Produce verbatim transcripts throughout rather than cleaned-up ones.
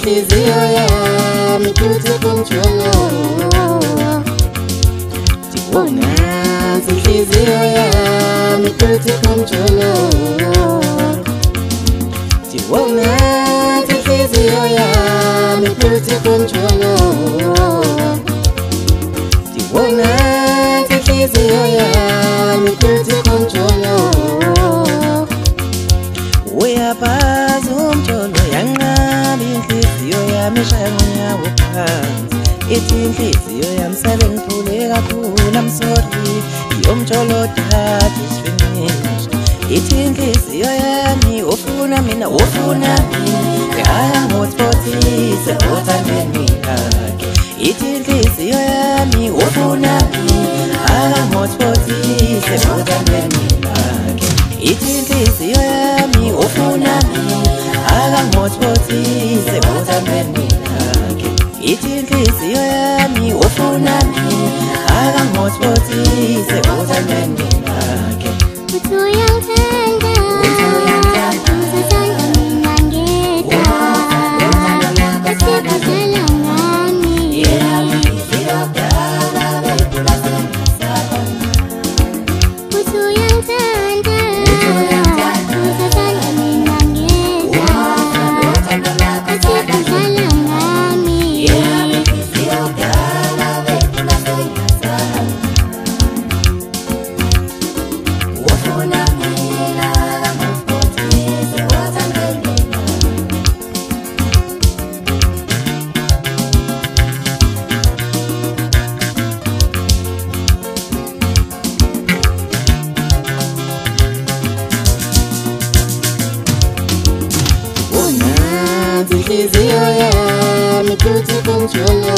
inhliziyo yami futhi kumjolo. Wona inhliziyo yami futhi kumjolo. Wona inhliziyo yami futhi kumjolo. Wona inhliziyo yami futhi kumjolo. Uyabaza umjolo yanqaba inhliziyo yami ishaya ngonyawo phansi. Ithi inhliziyo yami sele ngithule kakhulu, I'm sorry, yomjolo that is finished. Ithi inhliziyo yami ufuna mina ufuna mina ngangothothise othandweni lakhe. Ithi inhliziyo yami ufuna mina ngangothothise othandweni lakhe. Ithi inhliziyo yami ufuna mina ngangothothise othandweni lakhe. Ithi inhliziyo yami ufuna mina ngangothothise othandweni lakhe. Uthi uyangithanda, usazanga mina ngedwa, bese badlala ngami. Uthi uyangithanda, usazanga mina ngedwa, bese badlala ngami. Inhliziyo yami futhi kumjolo.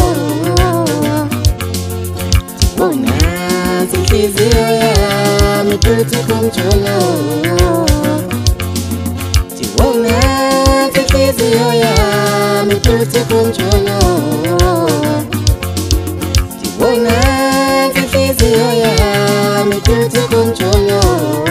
Wona inhliziyo yami futhi kumjolo. Wona inhliziyo yami futhi kumjolo. Wona inhliziyo yami futhi kumjolo.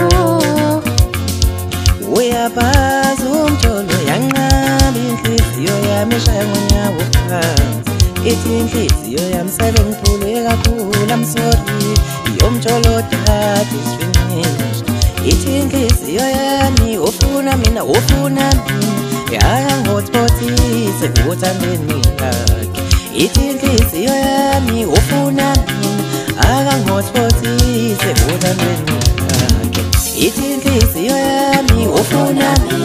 Uyabaza umjolo yanqaba inhliziyo yami ishaya ngonyawo phansi. Ithi inhliziyo yami sele ngithule kakhulu, I'm sorry, yomjolo that is finished. Ithi inhliziyo yami ufuna mina ufuna mina ngangothothise othandweni lakhe. Ithi inhliziyo yami ufuna mina ngangothothise othandweni lakhe. Ithi inhliziyo yami ufuna mina